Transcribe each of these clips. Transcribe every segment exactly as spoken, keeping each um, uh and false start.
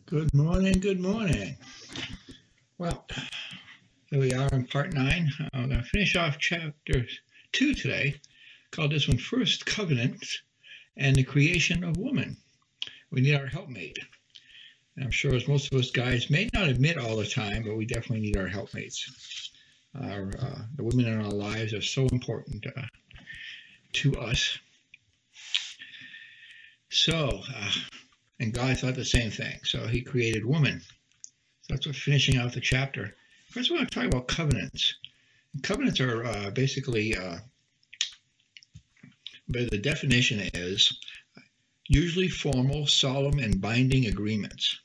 Good morning, good morning. Well, here we are in part nine. I'm going to finish off chapter two today, called this one First Covenant and the Creation of Woman. We need our helpmate. And I'm sure as most of us guys may not admit all the time, but we definitely need our helpmates. Our, uh, the women in our lives are so important uh, to us. So, uh, and God thought the same thing. So he created woman. So that's what finishing out the chapter. First, I want to talk about covenants. Covenants are uh, basically, uh, but the definition is usually formal, solemn, and binding agreements.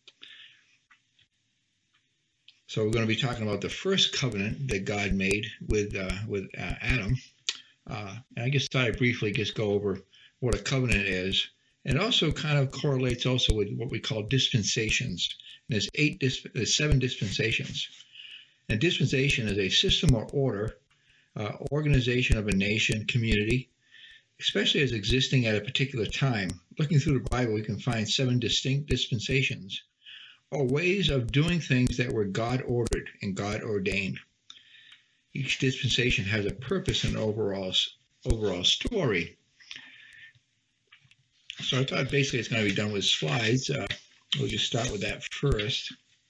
So we're going to be talking about the first covenant that God made with uh, with uh, Adam. Uh, and I just thought I'd briefly just go over what a covenant is. It also kind of correlates also with what we call dispensations. And there's eight, there's seven dispensations. And dispensation is a system or order, uh, organization of a nation, community, especially as existing at a particular time. Looking through the Bible, we can find seven distinct dispensations, or ways of doing things that were God ordered and God ordained. Each dispensation has a purpose and overall overall story. So I thought basically it's going to be done with slides. Uh, we'll just start with that first.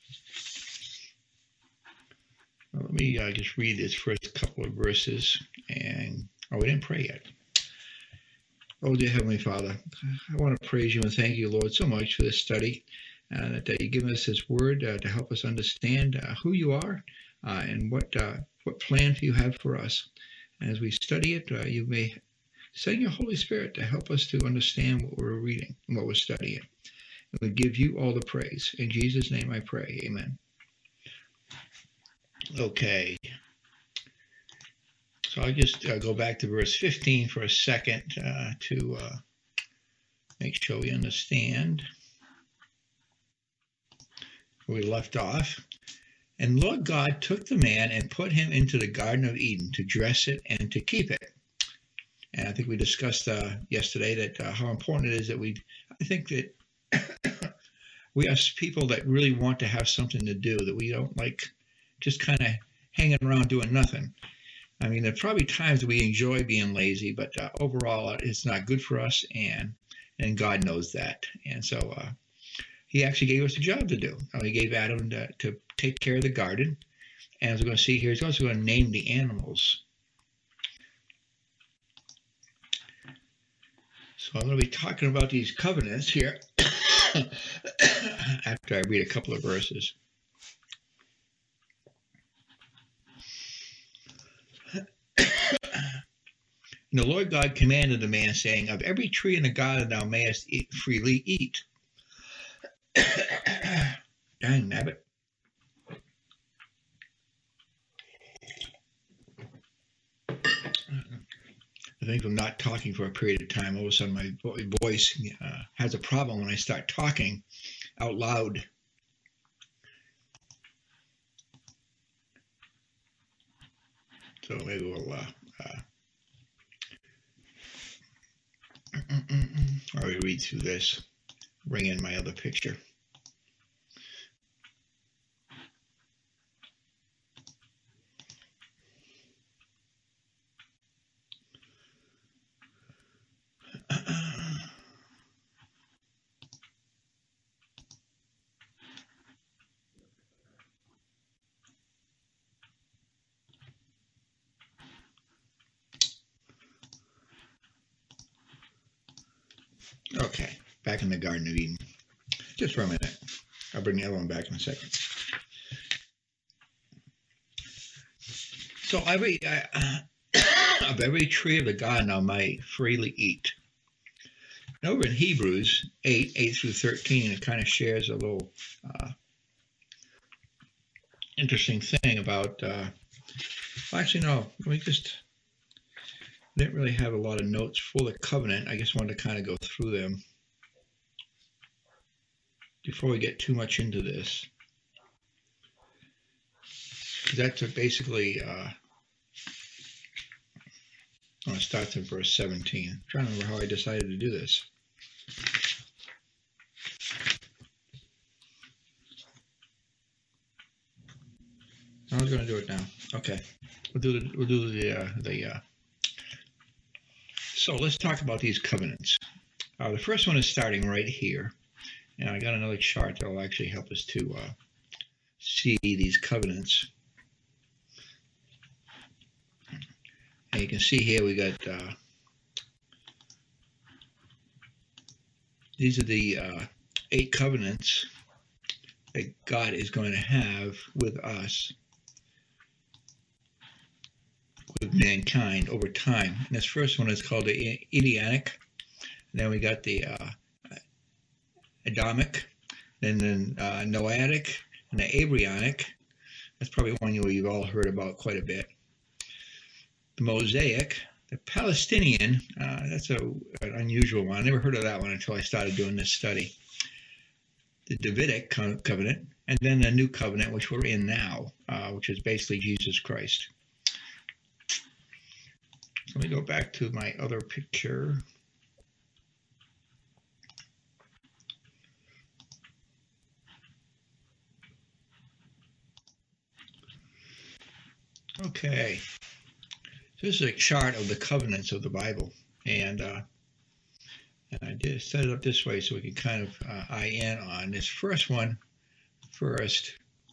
Well, let me uh, just read this first couple of verses. And oh, we didn't pray yet. Oh, dear Heavenly Father, I want to praise you and thank you, Lord, so much for this study, uh, that, that you've given us this word uh, to help us understand uh, who you are uh, and what uh, what plan you have for us. And as we study it, uh, you may send your Holy Spirit to help us to understand what we're reading and what we're studying. And we give you all the praise. In Jesus' name I pray. Amen. Okay. So I'll just uh, go back to verse fifteen for a second uh, to uh, make sure we understand where we left off. And Lord God took the man and put him into the Garden of Eden to dress it and to keep it. And I think we discussed uh, yesterday that uh, how important it is that we, I think that we are people that really want to have something to do, that we don't like just kind of hanging around doing nothing. I mean, there are probably times that we enjoy being lazy, but uh, overall it's not good for us, and and God knows that. And so uh, he actually gave us a job to do. Uh, he gave Adam to, to take care of the garden. And as we're going to see here, he's also going to name the animals. So I'm going to be talking about these covenants here after I read a couple of verses. And the Lord God commanded the man, saying, of every tree in the garden thou mayest eat, freely eat. Dang, nabbit. I think from not talking for a period of time, all of a sudden my voice uh, has a problem when I start talking out loud. So maybe we'll uh, uh, I'll read through this, bring in my other picture. Okay, back in the Garden of Eden. Just for a minute. I'll bring the other one back in a second. So every uh, of every tree of the garden thou might freely eat. And over in Hebrews eight, eight through thirteen, it kind of shares a little uh, interesting thing about, uh, well, actually no, let me just, I didn't really have a lot of notes for the covenant. I just wanted to kind of go through them before we get too much into this. That's a basically, uh, oh, it starts in verse seventeen. I'm trying to remember how I decided to do this. I was going to do it now. Okay, we'll do the we'll do the uh, the. Uh... So let's talk about these covenants. Uh, the first one is starting right here, and I got another chart that will actually help us to uh, see these covenants. And you can see here we got uh, these are the uh, eight covenants that God is going to have with us, with mankind over time. And this first one is called the Edenic. And then we got the uh, Adamic, then the uh, Noahic, and the Abrahamic. That's probably one you, you've all heard about quite a bit. The Mosaic, the Palestinian, uh, that's a, an unusual one. I never heard of that one until I started doing this study. The Davidic covenant, and then the new covenant, which we're in now, uh, which is basically Jesus Christ. Let me go back to my other picture. Okay, so this is a chart of the covenants of the Bible, and uh, and I did set it up this way so we can kind of uh, eye in on this first one first.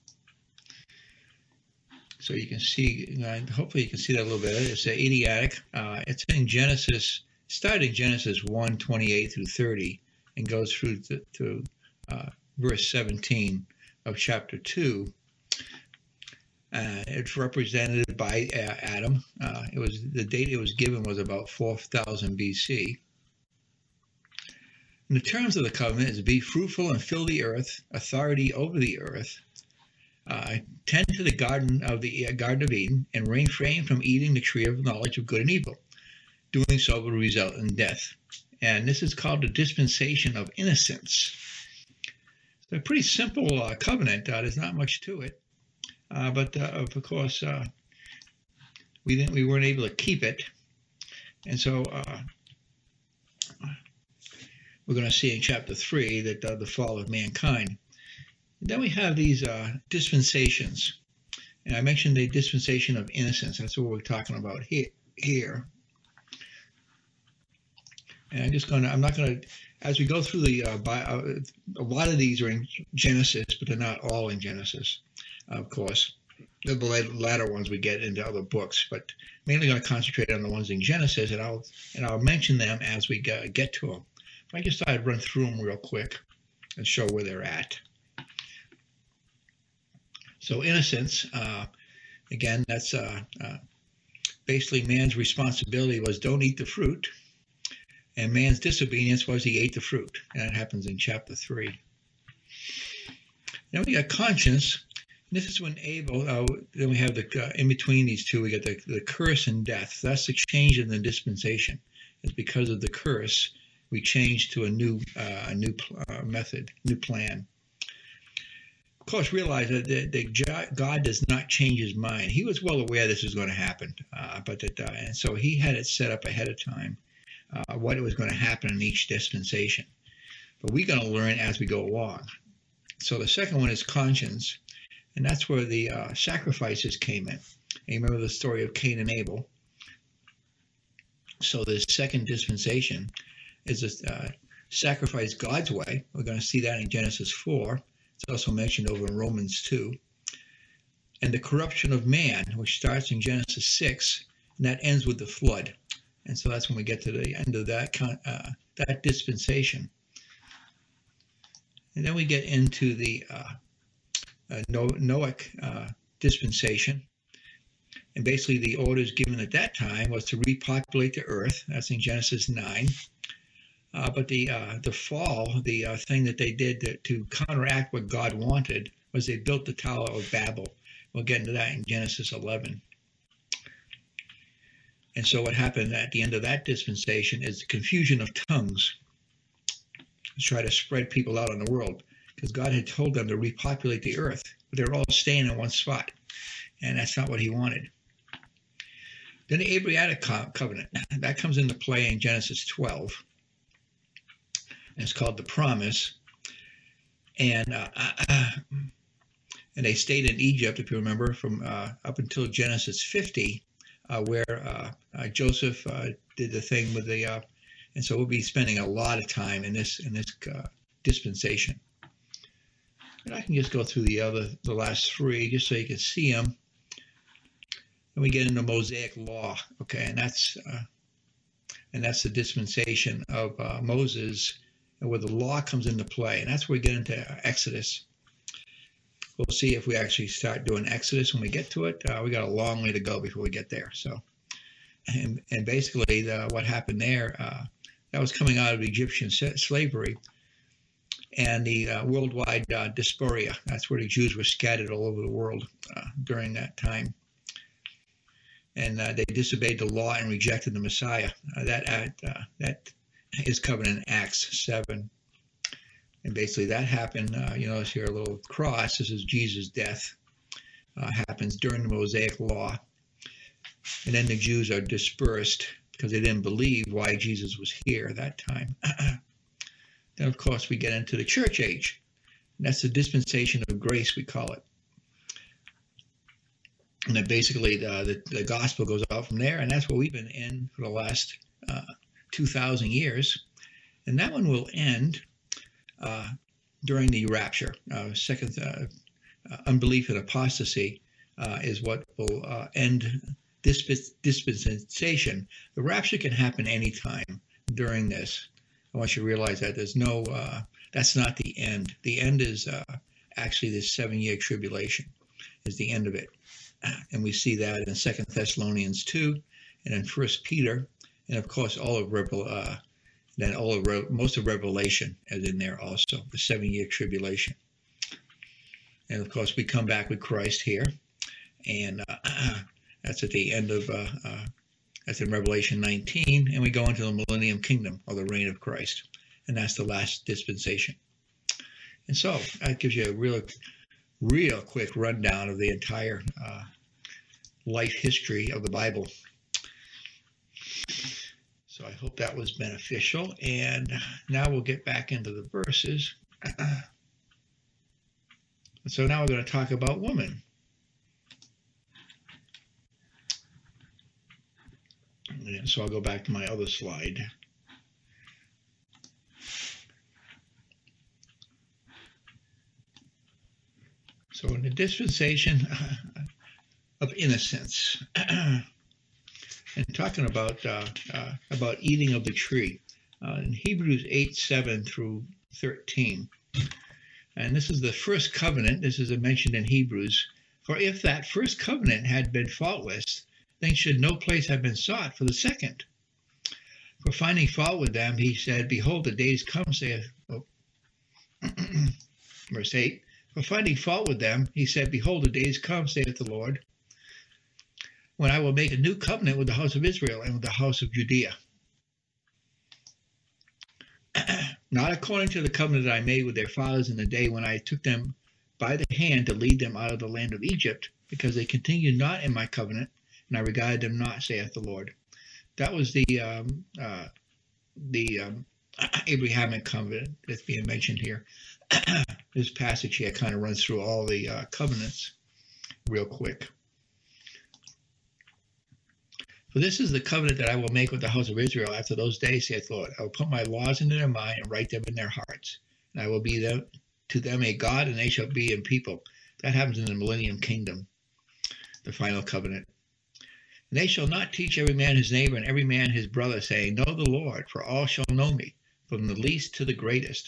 So you can see, hopefully you can see that a little bit. It's the Edenic. Uh, it's in Genesis, started in Genesis one, twenty-eight through thirty, and goes through to, to uh, verse seventeen of chapter two. Uh, it's represented by uh, Adam. Uh, it was the date it was given was about four thousand B C. And the terms of the covenant is be fruitful and fill the earth, authority over the earth, uh, tend to the garden of the uh, Garden of Eden, and refrain from eating the tree of knowledge of good and evil. Doing so will result in death. And this is called the dispensation of innocence. It's a pretty simple uh, covenant. Uh, there's not much to it. Uh, but uh, of course, uh, we didn't. We weren't able to keep it, and so uh, we're going to see in chapter three that uh, the fall of mankind. And then we have these uh, dispensations, and I mentioned the dispensation of innocence. That's what we're talking about here. Here, and I'm just going to. I'm not going to. As we go through the, uh, by, uh, a lot of these are in Genesis, but they're not all in Genesis. Of course, the latter ones we get into other books, but mainly going to concentrate on the ones in Genesis, and I'll and I'll mention them as we get to them. I just thought I'd run through them real quick and show where they're at. So innocence, uh, again, that's uh, uh, basically man's responsibility was don't eat the fruit, and man's disobedience was he ate the fruit, and that happens in chapter three. Then we got conscience. This is when Abel, uh, then we have the, uh, in between these two, we get the, the curse and death. That's the change in the dispensation. It's because of the curse, we change to a new uh, a new uh, method, new plan. Of course, realize that, that, that God does not change his mind. He was well aware this was going to happen, uh, but that, uh, and so he had it set up ahead of time, uh, what was going to happen in each dispensation. But we're going to learn as we go along. So the second one is conscience. And that's where the uh, sacrifices came in. And you remember the story of Cain and Abel. So the second dispensation is a uh, sacrifice God's way. We're going to see that in Genesis four. It's also mentioned over in Romans two. And the corruption of man, which starts in Genesis six, and that ends with the flood. And so that's when we get to the end of that uh, that dispensation. And then we get into the uh, Uh, Noahic uh, dispensation, and basically the orders given at that time was to repopulate the earth. That's in Genesis nine. Uh, but the uh, the fall, the uh, thing that they did to, to counteract what God wanted, was they built the Tower of Babel. We'll get into that in Genesis eleven. And so what happened at the end of that dispensation is the confusion of tongues to try to spread people out in the world. Because God had told them to repopulate the earth, but they're all staying in one spot, and that's not what he wanted. Then the Abrahamic covenant, that comes into play in Genesis twelve, and it's called the promise. And uh, uh, and they stayed in Egypt, if you remember, from uh, up until Genesis fifty, uh, where uh, uh, Joseph uh, did the thing with the, uh, and so we'll be spending a lot of time in this in this uh, dispensation. And I can just go through the other, the last three, just so you can see them. And we get into Mosaic law, okay, and that's uh, and that's the dispensation of uh, Moses, and where the law comes into play, and that's where we get into Exodus. We'll see if we actually start doing Exodus when we get to it. Uh, we got a long way to go before we get there. So, and and basically, the, what happened there, uh, that was coming out of Egyptian slavery and the uh, worldwide uh, diaspora. That's where the Jews were scattered all over the world uh, during that time. And uh, they disobeyed the law and rejected the Messiah. Uh, that uh, that is covered in Acts seven. And basically that happened, uh, you notice here a little cross. This is Jesus' death. Uh, happens during the Mosaic law. And then the Jews are dispersed because they didn't believe why Jesus was here at that time. Then, of course, we get into the church age. And that's the dispensation of grace, we call it. And then basically the, the, the gospel goes out from there, and that's what we've been in for the last uh, two thousand years. And that one will end uh, during the rapture. Uh, second, uh, uh, unbelief and apostasy uh, is what will uh, end this dispensation. The rapture can happen anytime during this. I want you to realize that there's no, uh, that's not the end. The end is uh, actually this seven-year tribulation is the end of it. And we see that in Second Thessalonians two, and in First Peter, and of course all of Revel, uh, then all of Re most of Revelation is in there also, the seven-year tribulation. And of course we come back with Christ here, and uh, that's at the end of uh, uh, that's in Revelation nineteen, and we go into the Millennium Kingdom, or the reign of Christ, and that's the last dispensation. And so that gives you a real, real quick rundown of the entire uh, life history of the Bible. So I hope that was beneficial. And now we'll get back into the verses. So now we're going to talk about woman. And so I'll go back to my other slide. So in the dispensation of innocence, and talking about uh, uh, about eating of the tree, uh, in Hebrews eight, seven through thirteen, and this is the first covenant. This is mentioned in Hebrews. For if that first covenant had been faultless, then should no place have been sought for the second. For finding fault with them, he said, behold, the days come, saith, oh, verse eight, for finding fault with them, he said, behold, the days come, saith the Lord, when I will make a new covenant with the house of Israel and with the house of Judea. Not according to the covenant that I made with their fathers in the day when I took them by the hand to lead them out of the land of Egypt, because they continued not in my covenant, and I regarded them not, saith the Lord. That was the um, uh, the um, Abrahamic covenant that's being mentioned here. This passage here kind of runs through all the uh, covenants real quick. For this is the covenant that I will make with the house of Israel after those days, saith the Lord. I will put my laws into their mind and write them in their hearts. And I will be them, to them a God, and they shall be a people. That happens in the Millennium Kingdom, the final covenant. And they shall not teach every man his neighbor and every man his brother, saying, know the Lord, for all shall know me, from the least to the greatest.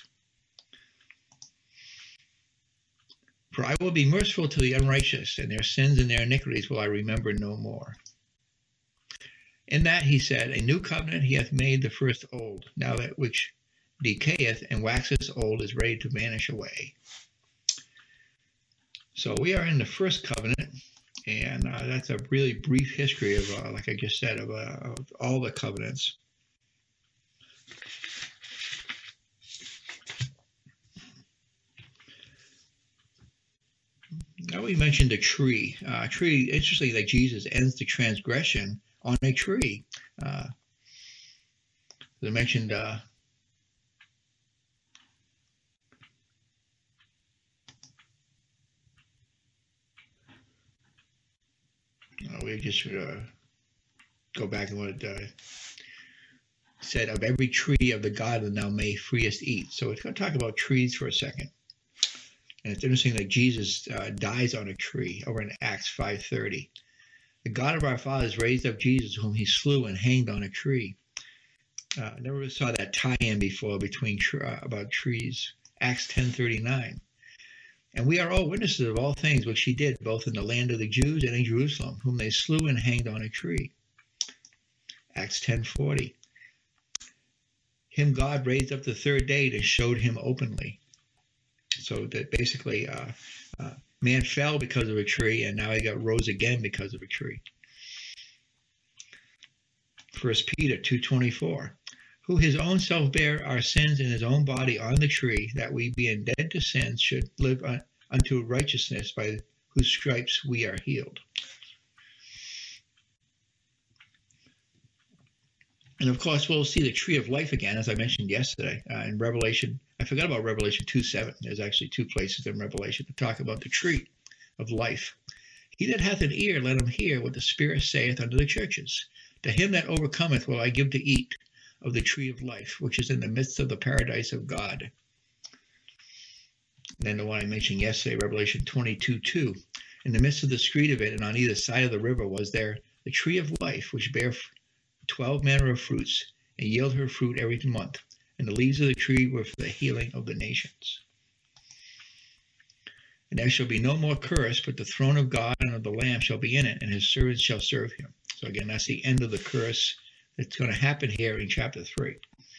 For I will be merciful to the unrighteous, and their sins and their iniquities will I remember no more. In that he said, a new covenant he hath made the first old. Now that which decayeth and waxeth old is ready to vanish away. So we are in the first covenant, and uh, that's a really brief history of, uh, like I just said, of, uh, of all the covenants. Now we mentioned a tree. Uh, a tree, interestingly, that Jesus ends the transgression on a tree. Uh, they mentioned... Uh, me just uh, go back and what it uh, said, of every tree of the garden thou may freest eat. So it's going to talk about trees for a second. And it's interesting that Jesus uh, dies on a tree over in Acts five thirty. The God of our fathers raised up Jesus, whom he slew and hanged on a tree. Uh, I never saw that tie-in before between uh, about trees. Acts ten thirty-nine. And we are all witnesses of all things which he did, both in the land of the Jews and in Jerusalem, whom they slew and hanged on a tree. Acts ten forty. Him God raised up the third day and showed him openly. So that basically uh, uh, man fell because of a tree, and now he got rose again because of a tree. First Peter two twenty-four. Who his own self bare our sins in his own body on the tree, that we being dead to sins should live un, unto righteousness, by whose stripes we are healed. And of course, we'll see the tree of life again, as I mentioned yesterday, uh, in Revelation. I forgot about Revelation two seven. There's actually two places in Revelation to talk about the tree of life. He that hath an ear, let him hear what the Spirit saith unto the churches. To him that overcometh will I give to eat of the tree of life, which is in the midst of the paradise of God. And then the one I mentioned yesterday, Revelation twenty-two two. In the midst of the street of it, and on either side of the river, was there the tree of life, which bare twelve manner of fruits, and yield her fruit every month. And the leaves of the tree were for the healing of the nations. And there shall be no more curse, but the throne of God and of the Lamb shall be in it, and his servants shall serve him. So again, that's the end of the curse that's going to happen here in chapter three.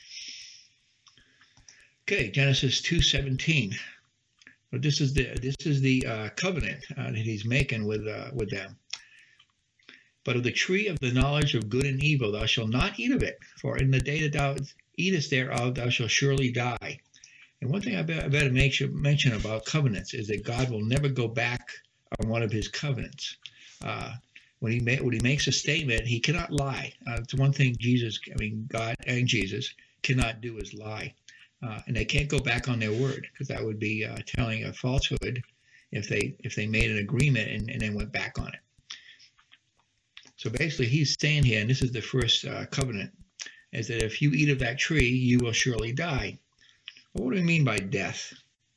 Okay, Genesis two seventeen. But this is the this is the uh, covenant uh, that he's making with uh, with them. But of the tree of the knowledge of good and evil thou shalt not eat of it, for in the day that thou eatest thereof thou shalt surely die. And one thing I better make sure, mention about covenants is that God will never go back on one of his covenants. Uh, when he ma- when he makes a statement, he cannot lie. Uh, it's one thing Jesus, I mean God and Jesus cannot do is lie, uh, and they can't go back on their word, because that would be uh, telling a falsehood if they if they made an agreement and, and then went back on it. So basically, he's saying here, and this is the first uh, covenant, is that if you eat of that tree, you will surely die. Well, what do we mean by death?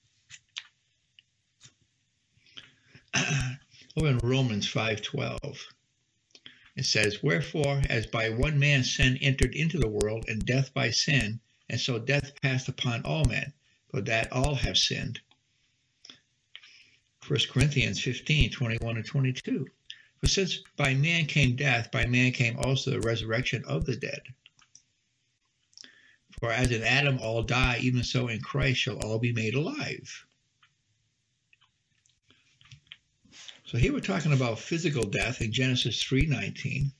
Over in Romans five twelve, it says, wherefore, as by one man sin entered into the world, and death by sin, and so death passed upon all men, for that all have sinned. First Corinthians fifteen twenty-one and twenty-two. For since by man came death, by man came also the resurrection of the dead. For as in Adam all die, even so in Christ shall all be made alive. So here we're talking about physical death in Genesis three nineteen.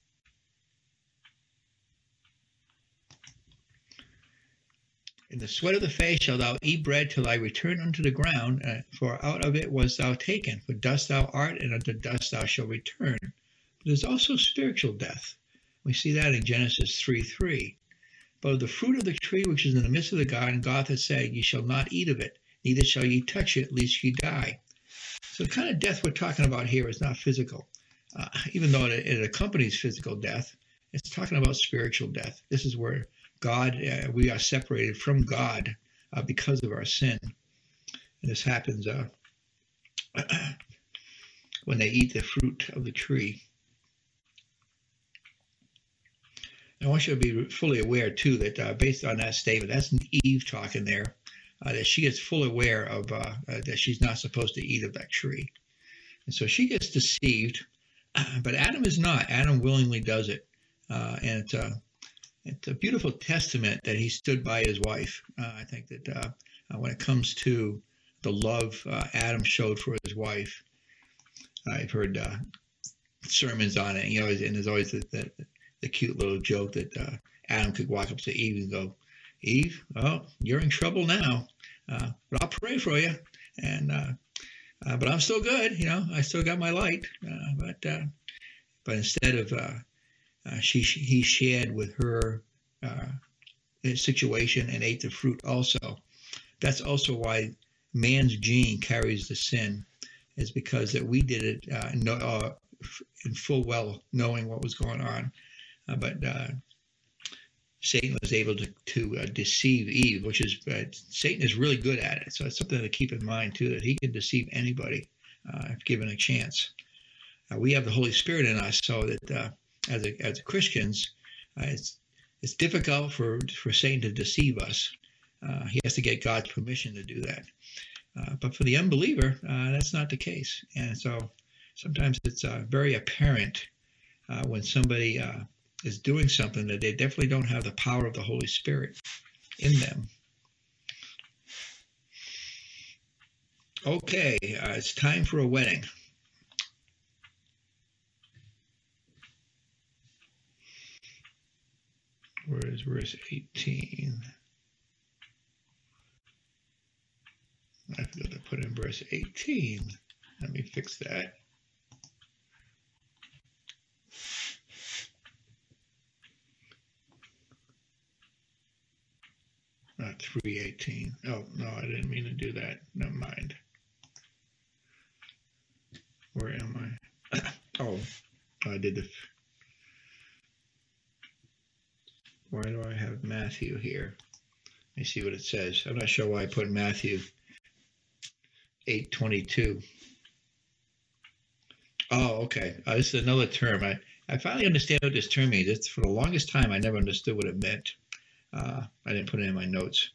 In the sweat of the face shalt thou eat bread till I return unto the ground, uh, for out of it wast thou taken. For dust thou art, and unto dust thou shalt return. But there's also spiritual death. We see that in Genesis three three. But of the fruit of the tree which is in the midst of the garden, God hath said, ye shall not eat of it, neither shall ye touch it, lest ye die. So the kind of death we're talking about here is not physical. Uh, even though it, it accompanies physical death, it's talking about spiritual death. This is where God, uh, we are separated from God uh, because of our sin. And this happens uh, when they eat the fruit of the tree. I want you to be fully aware, too, that uh, based on that statement, that's Eve talking there, uh, that she is fully aware of uh, uh, that she's not supposed to eat of that tree. And so she gets deceived, but Adam is not. Adam willingly does it. Uh, and it's, uh, it's a beautiful testament that he stood by his wife. Uh, I think that uh, uh, when it comes to the love uh, Adam showed for his wife, I've heard uh, sermons on it, you know, and there's always the, the, the cute little joke that uh, Adam could walk up to Eve and go, Eve, well, you're in trouble now, uh, but I'll pray for you. And uh, uh, but I'm still good, you know, I still got my light. Uh, but uh, but instead of uh, uh, she he shared with her uh, his situation and ate the fruit also. That's also why man's gene carries the sin, is because that we did it uh, no, uh, in full well knowing what was going on. Uh, but uh, Satan was able to, to uh, deceive Eve, which is, uh, Satan is really good at it. So it's something to keep in mind, too, that he can deceive anybody uh, if given a chance. Uh, we have the Holy Spirit in us, so that uh, as a, as Christians, uh, it's it's difficult for, for Satan to deceive us. Uh, he has to get God's permission to do that. Uh, but for the unbeliever, uh, that's not the case. And so sometimes it's uh, very apparent uh, when somebody uh, is doing something that they definitely don't have the power of the Holy Spirit in them. Okay, uh, it's time for a wedding. Where is verse eighteen? I forgot to put in verse eighteen. Let me fix that. Not three eighteen. Oh, no, I didn't mean to do that. Never mind. Where am I? Oh, I did the... Why do I have Matthew here? Let me see what it says. I'm not sure why I put Matthew eight twenty-two. Oh, okay. Uh, this is another term. I, I finally understand what this term means. It's, for the longest time, I never understood what it meant. Uh, I didn't put it in my notes.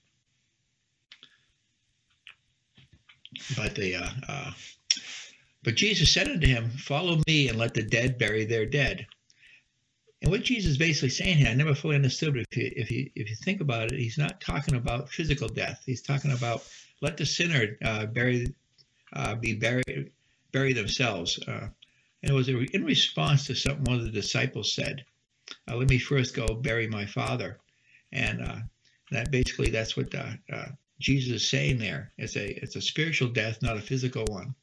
But the uh, uh, but Jesus said unto him, "Follow me, and let the dead bury their dead." And what Jesus is basically saying here, I never fully understood. If you if you if you think about it, he's not talking about physical death. He's talking about let the sinner uh, bury uh, be buried bury themselves. Uh, and it was in response to something one of the disciples said. Uh, let me first go bury my father. And uh, that basically that's what uh, uh, Jesus is saying there. It's a it's a spiritual death, not a physical one.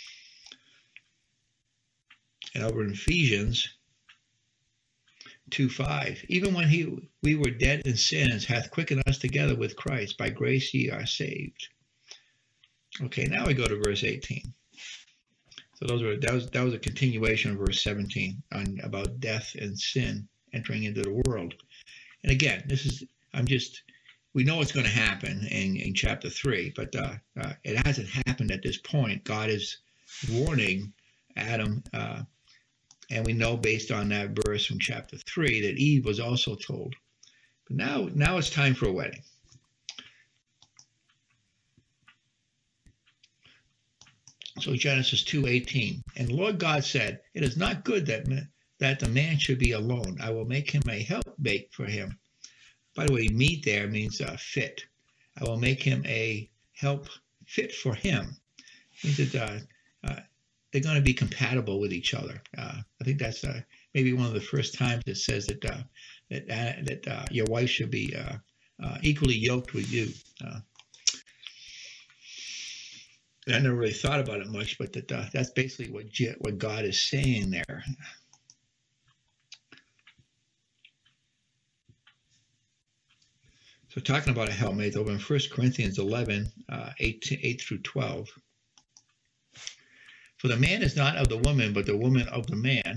And over in Ephesians two five, even when he we were dead in sins, hath quickened us together with Christ. By grace ye are saved. Okay, now we go to verse eighteen. So those were that was that was a continuation of verse seventeen on about death and sin entering into the world. And again, this is I'm just we know what's going to happen in, in chapter three, but uh, uh, it hasn't happened at this point. God is warning Adam. Uh, And we know based on that verse from chapter three that Eve was also told. But now, now it's time for a wedding. So Genesis two eighteen. And the Lord God said, it is not good that, that the man should be alone. I will make him a helpmate for him. By the way, meet there means uh, fit. I will make him a help fit for him. It means that uh, uh, they're going to be compatible with each other. Uh, I think that's uh, maybe one of the first times it says that uh, that uh, that uh, your wife should be uh, uh, equally yoked with you. Uh, I never really thought about it much, but that uh, that's basically what G- what God is saying there. So talking about a helpmate, over in First Corinthians eleven, uh, eight, eight through twelve. For the man is not of the woman, but the woman of the man.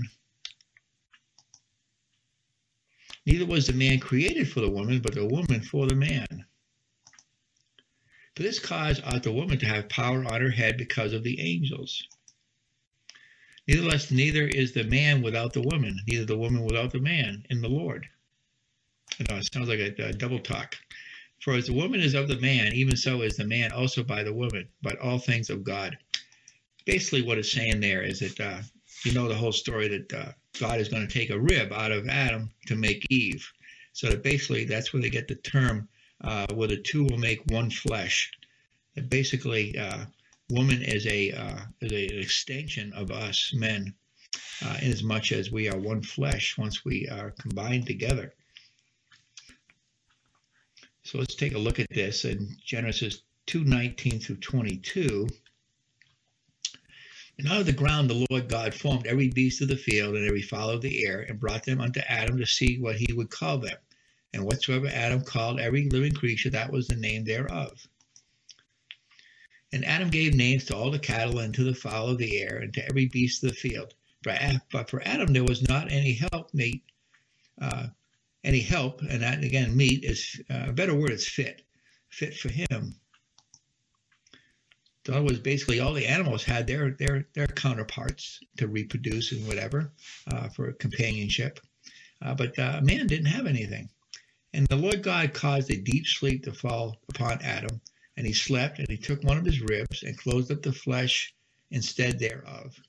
Neither was the man created for the woman, but the woman for the man. For this cause ought the woman to have power on her head because of the angels. Nevertheless, neither is the man without the woman, neither the woman without the man in the Lord. You know, it sounds like a, a double talk. For as the woman is of the man, even so is the man also by the woman, but all things of God. Basically what it's saying there is that, uh, you know the whole story that uh, God is going to take a rib out of Adam to make Eve. So that basically that's where they get the term uh, where the two will make one flesh. That basically uh, woman is, a, uh, is a, an extension of us men, uh, in as much as we are one flesh once we are combined together. So let's take a look at this in Genesis two nineteen through twenty-two. And out of the ground the Lord God formed every beast of the field and every fowl of the air, and brought them unto Adam to see what he would call them. And whatsoever Adam called every living creature, that was the name thereof. And Adam gave names to all the cattle and to the fowl of the air and to every beast of the field. but for Adam there was not any help mate, uh, any help, and that again, meat is uh, a better word is fit, fit for him. So it was basically all the animals had their their their counterparts to reproduce and whatever uh, for companionship, uh, but uh, man didn't have anything. And the Lord God caused a deep sleep to fall upon Adam, and he slept, and he took one of his ribs and closed up the flesh instead thereof.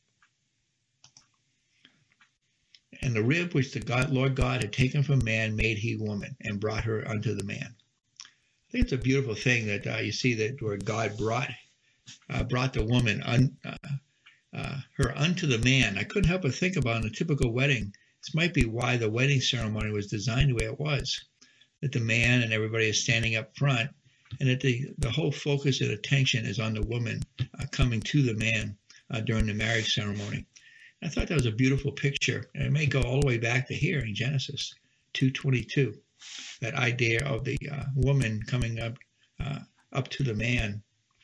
And the rib which the God, Lord God had taken from man made he woman, and brought her unto the man. I think it's a beautiful thing that uh, you see that where God brought uh, brought the woman un, uh, uh, her unto the man. I couldn't help but think about in a typical wedding. This might be why the wedding ceremony was designed the way it was, that the man and everybody is standing up front, and that the, the whole focus and attention is on the woman uh, coming to the man uh, during the marriage ceremony. I thought that was a beautiful picture, and it may go all the way back to here in Genesis two twenty-two, that idea of the uh, woman coming up uh, up to the man.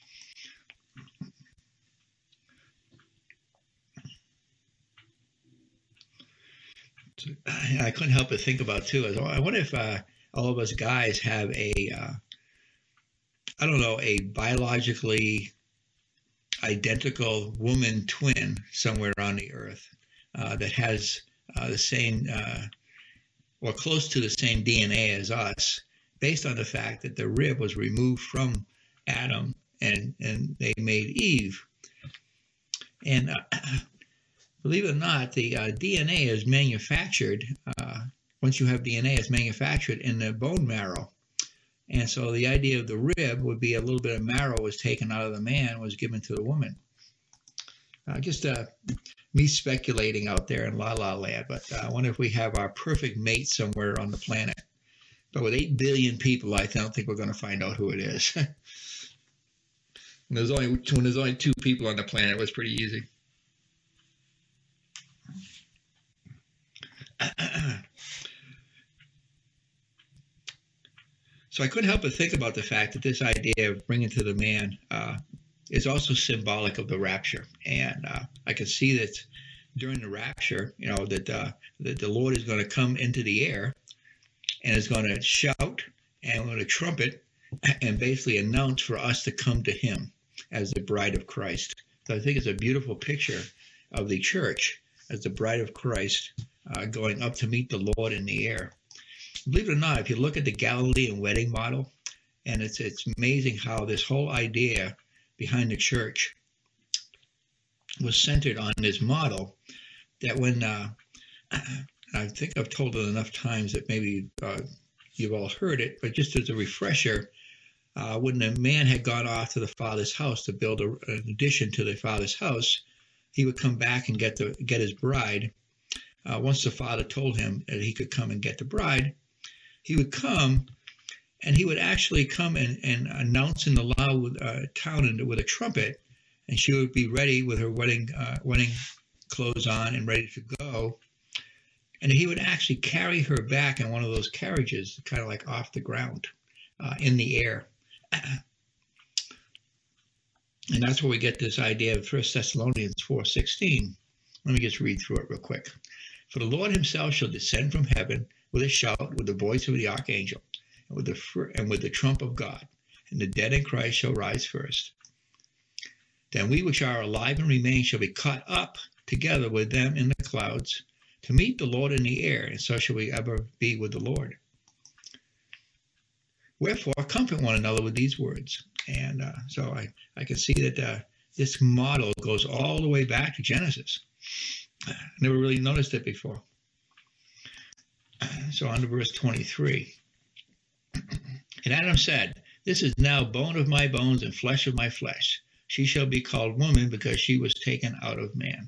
So, I couldn't help but think about too. I wonder if uh, all of us guys have a, uh, I don't know, a biologically identical woman twin somewhere on the earth uh, that has uh, the same uh, or close to the same D N A as us, based on the fact that the rib was removed from Adam and, and they made Eve. And uh, believe it or not, the uh, D N A is manufactured, uh, once you have D N A, it's manufactured in the bone marrow. And so the idea of the rib would be a little bit of marrow was taken out of the man, was given to the woman. Uh, just uh, me speculating out there in La La Land, but uh, I wonder if we have our perfect mate somewhere on the planet. But with eight billion people, I don't think we're going to find out who it is. when, there's only, when there's only two people on the planet, it was pretty easy. So I couldn't help but think about the fact that this idea of bringing to the man uh, is also symbolic of the rapture. And uh, I can see that during the rapture, you know, that, uh, that the Lord is going to come into the air and is going to shout and with a trumpet and basically announce for us to come to him as the bride of Christ. So I think it's a beautiful picture of the church as the bride of Christ uh, going up to meet the Lord in the air. Believe it or not, if you look at the Galilean wedding model, and it's it's amazing how this whole idea behind the church was centered on this model, that when, uh, I think I've told it enough times that maybe uh, you've all heard it, but just as a refresher, uh, when the man had gone off to the father's house to build a, an addition to the father's house, he would come back and get the get his bride. Uh, once the father told him that he could come and get the bride, he would come, and he would actually come and, and announce in the loud uh, town with a trumpet, and she would be ready with her wedding uh, wedding clothes on and ready to go. And he would actually carry her back in one of those carriages, kind of like off the ground, uh, in the air. And that's where we get this idea of First Thessalonians four sixteen. Let me just read through it real quick. For the Lord himself shall descend from heaven with a shout, with the voice of the archangel, and with the and with the trump of God, and the dead in Christ shall rise first. Then we which are alive and remain shall be caught up together with them in the clouds to meet the Lord in the air, and so shall we ever be with the Lord. Wherefore, comfort one another with these words. And uh, so I, I can see that uh, this model goes all the way back to Genesis. I never really noticed it before. So on to verse twenty-three. And Adam said, this is now bone of my bones and flesh of my flesh. She shall be called woman because she was taken out of man.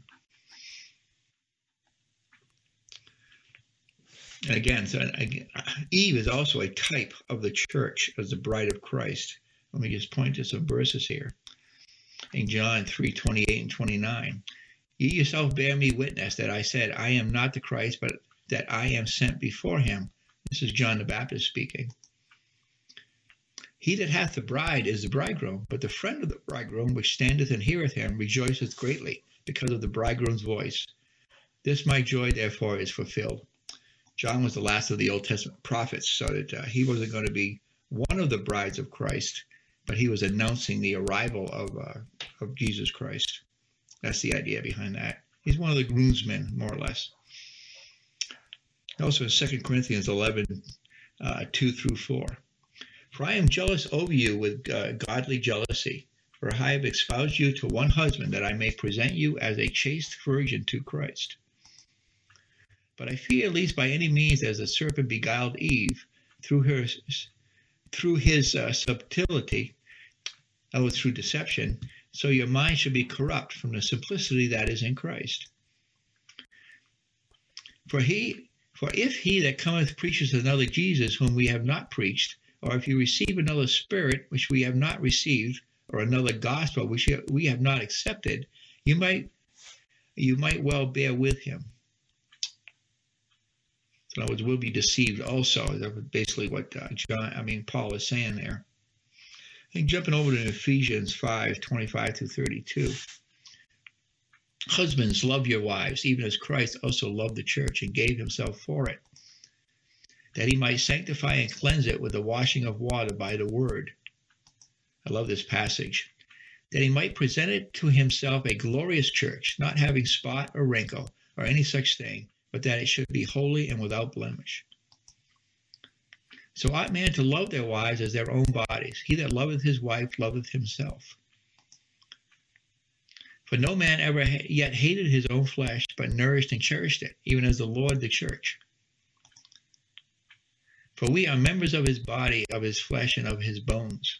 And again, so again, Eve is also a type of the church as the bride of Christ. Let me just point to some verses here. In John three twenty-eight and twenty-nine. Ye yourself bear me witness that I said, I am not the Christ, but that I am sent before him. This is John the Baptist speaking. He that hath the bride is the bridegroom, but the friend of the bridegroom, which standeth and heareth him, rejoiceth greatly because of the bridegroom's voice. This my joy, therefore, is fulfilled. John was the last of the Old Testament prophets, so that uh, he wasn't going to be one of the brides of Christ, but he was announcing the arrival of uh, of Jesus Christ. That's the idea behind that. He's one of the groomsmen, more or less. Also in Second Corinthians eleven, uh, two through four. For I am jealous over you with uh, godly jealousy, for I have espoused you to one husband, that I may present you as a chaste virgin to Christ. But I fear lest by any means, as the serpent beguiled Eve through her, through his uh, subtlety, oh, through deception, so your mind should be corrupt from the simplicity that is in Christ. For he, for if he that cometh preaches another Jesus, whom we have not preached, or if you receive another spirit which we have not received, or another gospel which we have not accepted, you might, you might well bear with him. In other words, we'll be deceived also. That's basically what uh, John, I mean, Paul is saying there. I think jumping over to Ephesians five, twenty-five through thirty-two. Husbands, love your wives, even as Christ also loved the church and gave himself for it, that he might sanctify and cleanse it with the washing of water by the word. I love this passage. That he might present it to himself a glorious church, not having spot or wrinkle or any such thing, but that it should be holy and without blemish. So ought men to love their wives as their own bodies. He that loveth his wife loveth himself. For no man ever yet hated his own flesh, but nourished and cherished it, even as the Lord the church. For we are members of his body, of his flesh, and of his bones.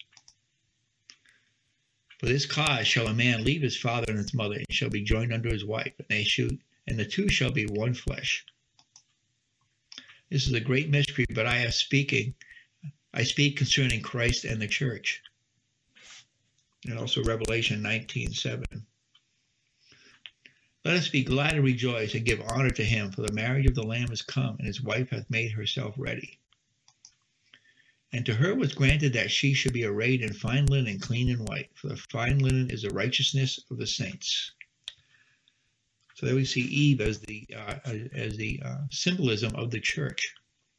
For this cause shall a man leave his father and his mother, and shall be joined unto his wife, and they shoot, and the two shall be one flesh. This is a great mystery, but I am speaking, I speak concerning Christ and the church. And also Revelation nineteen seven. Let us be glad and rejoice and give honor to him, for the marriage of the Lamb is come, and his wife hath made herself ready. And to her was granted that she should be arrayed in fine linen, clean and white, for the fine linen is the righteousness of the saints. So there we see Eve as the uh, as the uh, symbolism of the church.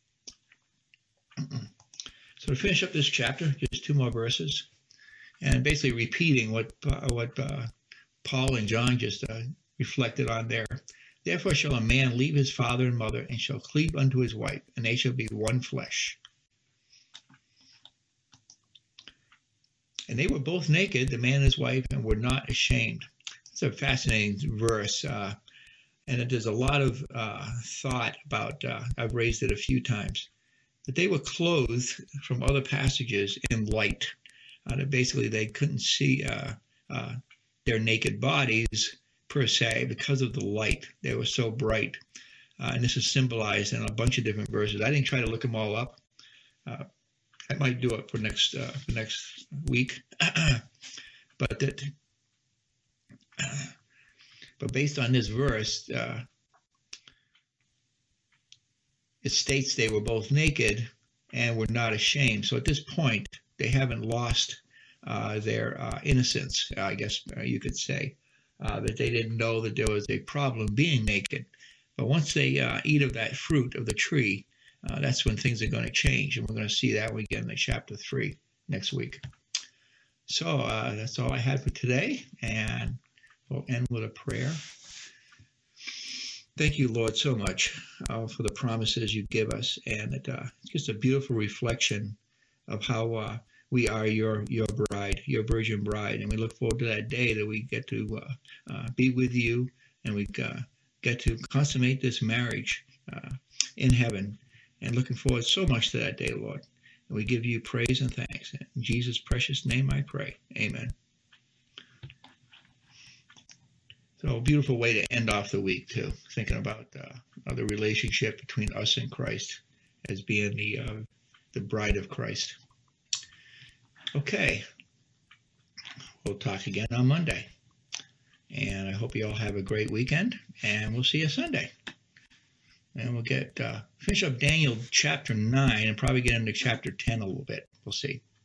So to finish up this chapter, just two more verses, and basically repeating what uh, what uh, Paul and John just uh, reflected on there. Therefore shall a man leave his father and mother, and shall cleave unto his wife, and they shall be one flesh. And they were both naked, the man and his wife, and were not ashamed. It's a fascinating verse, uh, and there's a lot of uh, thought about, uh, I've raised it a few times, that they were clothed from other passages in light. Uh, that basically they couldn't see uh, uh, their naked bodies per se because of the light. They were so bright. Uh, and this is symbolized in a bunch of different verses. I didn't try to look them all up. Uh, I might do it for next, uh, for next week. but that... But based on this verse, uh, it states they were both naked and were not ashamed. So at this point, they haven't lost uh, their uh, innocence, I guess you could say, uh, that they didn't know that there was a problem being naked. But once they uh, eat of that fruit of the tree, uh, that's when things are going to change. And we're going to see that again in chapter three next week. So uh, that's all I had for today. And we'll end with a prayer. Thank you, Lord, so much uh, for the promises you give us. And it, uh, it's just a beautiful reflection of how uh, we are your your bride, your virgin bride. And we look forward to that day that we get to uh, uh, be with you, and we uh, get to consummate this marriage uh, in heaven. And looking forward so much to that day, Lord. And we give you praise and thanks. In Jesus' precious name I pray. Amen. So a beautiful way to end off the week, too, thinking about uh, the relationship between us and Christ as being the, uh, the bride of Christ. Okay. We'll talk again on Monday. And I hope you all have a great weekend, and we'll see you Sunday. And we'll get uh, finish up Daniel chapter nine and probably get into chapter ten a little bit. We'll see.